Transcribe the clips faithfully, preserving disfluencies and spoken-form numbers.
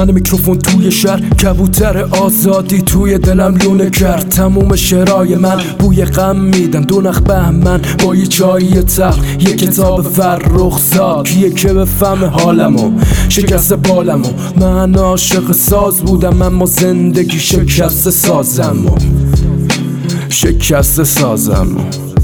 من میکروفون توی شهر، کبوتر آزادی توی دلم لونه کرد. تموم شعرهای من بوی غم میدن، دو نخ بهمن با یه چایی تلخ، یه کتاب فرخ زاد. کیه که بفهمه حالمو، شکست بالمو. من عاشق ساز بودم اما زندگی شکست سازمو، شکست سازمو.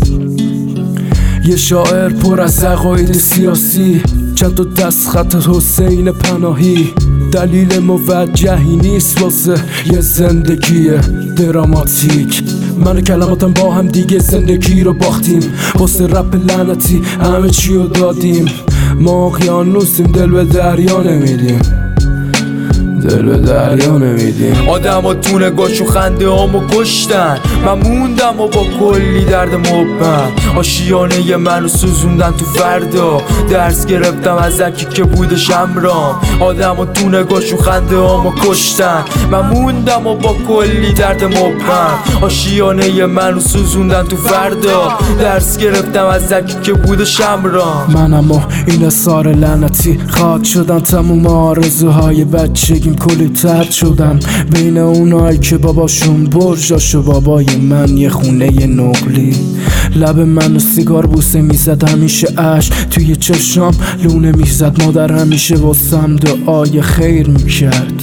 یه شاعر پر از عقاید سیاسی، چند تا دستخط حسین پناهی. دلیل موجهی نیست واسه یه زندگی دراماتیک. من و کلماتم با هم دیگه زندگی رو باختیم، واسه رپ لعنتی همه چی رو دادیم. ما اقیانوسیم، دل به دریا نمیدیم، دل به دریا نمیدیم. آدم ها تو نگاش و خنده هامو کشتن، من موندم و با کلی درد مبهم. آشیانه منو سوزوندن تو فردا، درس گرفتم از اکی که بوده شمرام. آدم ها تو نگاش و خنده هامو کشتن، من موندم و با کلی درد مبهم. آشیانه منو سوزوندن تو فردا، درس گرفتم از اکی که بوده شمرام. من اما این اثار لعنتی خاک شدن، تموم آرزوهای بچگیم کلی ترد شدن. بین اونایی که باباشون برجاش و بابای من یه خونه نقلی. لب منو سیگار بوسه میزد همیشه، اش توی چشام لونه میزد. مادر همیشه واسم دعای خیر میکرد،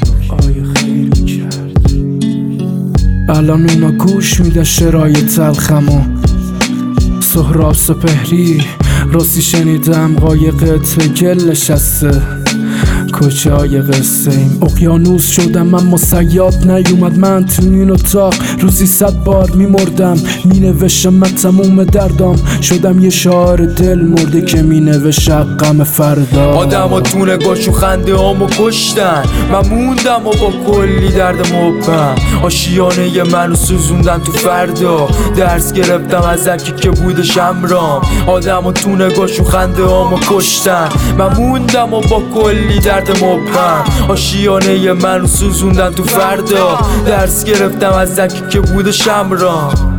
الان اونا گوش میدن شعرهای تلخمو. سهراب سپهری راستی شنیدم قایقت به گل نشسته، کجای قصه ایم؟ اقیانوس شدم اما صیاد نیومد. من تو این اتاق روزی صد بار میمردم، مینوشم من تموم دردام. شدم یه شاعر دل مرده که مینوشه غم فردا. آدم ها تو نگاش و خنده هامو کشتن، من موندم و با کلی درد مبهم. آشیانه منو سوزوندن تو فردا، درس گرفتم از اکی که بوده شمرام. آدم ها تو نگاش و خنده هامو کشتن، من موندم و با کلی درد مبهم. آشیانه منو سوزوندن تو فردا، درس گرفتم از اکی که بوده شمرام.